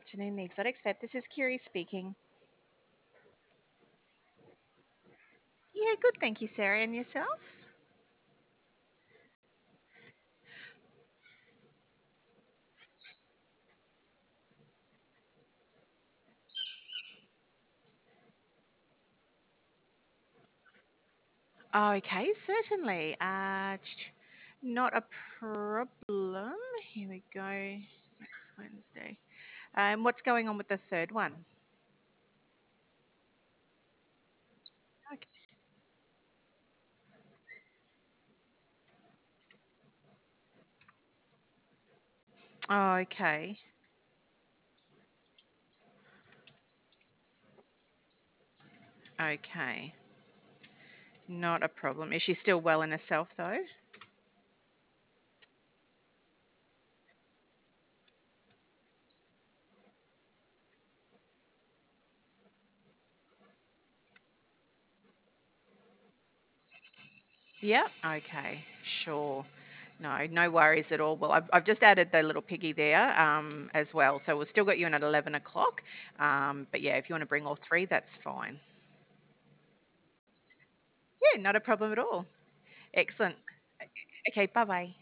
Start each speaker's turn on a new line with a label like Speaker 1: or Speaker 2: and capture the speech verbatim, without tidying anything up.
Speaker 1: afternoon, the Exotics Vet. This is Kiri speaking. Yeah, good. Thank you, Sarah. And yourself? Okay, certainly. Uh, not a problem. Here we go. Next Wednesday. Um, what's going on with the third one? Okay. Oh, okay. Okay. Not a problem. Is she still well in herself, though? Yeah. Okay. Sure. No, no worries at all. Well, I've, I've just added the little piggy there um, as well. So we've still got you in at eleven o'clock. Um, but yeah, if you want to bring all three, that's fine. Yeah, not a problem at all. Excellent. Okay, bye bye.